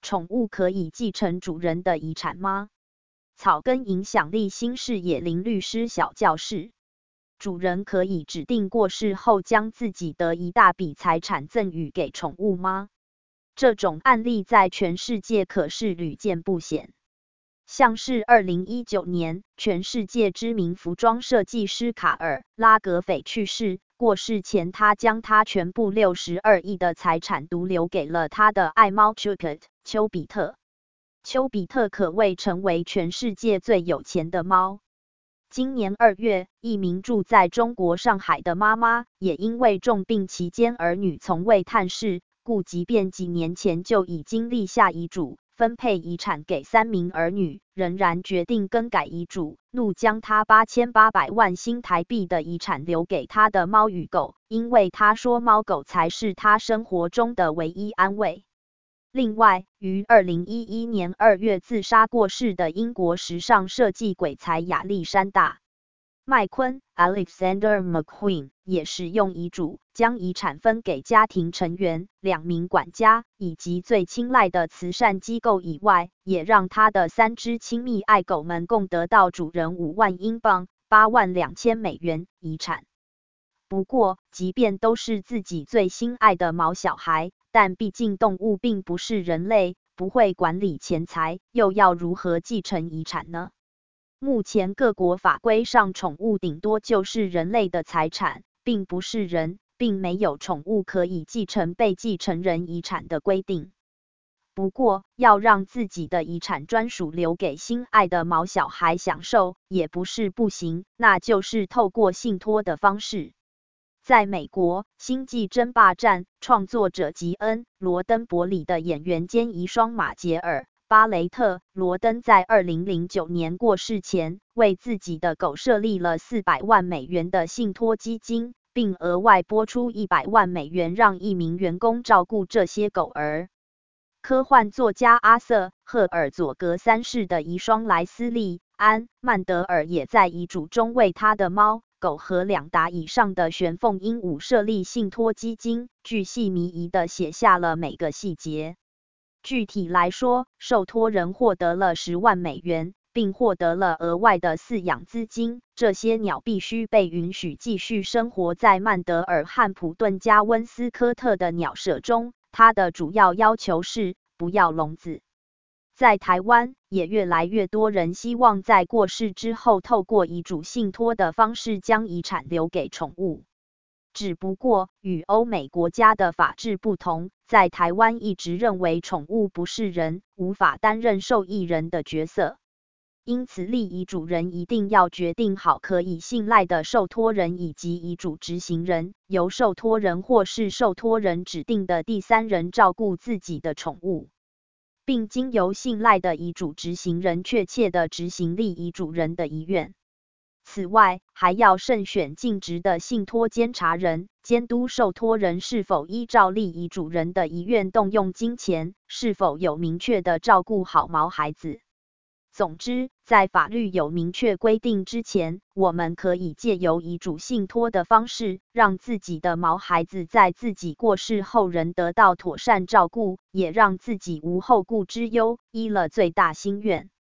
宠物可以继承主人的遗产吗？草根影响力新视野林律师小教室。主人可以指定过世后将自己的一大笔财产赠与给宠物吗？这种案例在全世界可是屡见不鲜。像是2019年，全世界知名服装设计师卡尔·拉格斐去世，过世前他将他全部62亿的财产独留给了他的爱猫 Cupid 丘比特。丘比特可谓成为全世界最有钱的猫。今年2月，一名住在中国上海的妈妈，也因为重病期间儿女从未探视，故即便几年前就已经立下遗嘱，分配遗产给3名儿女，仍然决定更改遗嘱，怒将他8800万新台币的遗产留给他的猫与狗，因为他说猫狗才是他生活中的唯一安慰。另外，于2011年2月自杀过世的英国时尚设计鬼才亚历山大·麦昆 （Alexander McQueen） 也使用遗嘱，将遗产分给家庭成员、2名管家以及最青睐的慈善机构以外，也让他的3只亲密爱狗们共得到主人5万英镑 (82000美元) 遗产。不过，即便都是自己最心爱的毛小孩，但毕竟动物并不是人类，不会管理钱财，又要如何继承遗产呢？目前各国法规上，宠物顶多就是人类的财产，并不是人，并没有宠物可以继承被继承人遗产的规定。不过，要让自己的遗产专属留给心爱的毛小孩享受，也不是不行，那就是透过信托的方式。在美国，《星际争霸战》创作者吉恩·罗登伯里的演员兼遗孀马杰尔·巴雷特·罗登在2009年过世前，为自己的狗设立了400万美元的信托基金，并额外拨出100万美元让一名员工照顾这些狗儿。科幻作家阿瑟·赫尔佐格3世的遗孀莱斯利·安·曼德尔也在遗嘱中为他的猫、狗和2打以上的玄凤鹦鹉设立信托基金，巨细靡遗地写下了每个细节。具体来说，受托人获得了10万美元，并获得了额外的饲养资金。这些鸟必须被允许继续生活在曼德尔汉普顿加温斯科特的鸟舍中。它的主要要求是不要笼子。在台湾，也越来越多人希望在过世之后，透过遗嘱信托的方式将遗产留给宠物。只不过，与欧美国家的法制不同，在台湾一直认为宠物不是人，无法担任受益人的角色。因此，立遗嘱人一定要决定好可以信赖的受托人以及遗嘱执行人，由受托人或是受托人指定的第三人照顾自己的宠物，并经由信赖的遗嘱执行人确切地执行立遗嘱人的遗愿。此外，还要慎选尽职的信托监察人，监督受托人是否依照立遗嘱人的遗愿动用金钱，是否有明确的照顾好毛孩子。总之，在法律有明确规定之前，我们可以借由遗嘱信托的方式，让自己的毛孩子在自己过世后仍得到妥善照顾，也让自己无后顾之忧，依了最大心愿。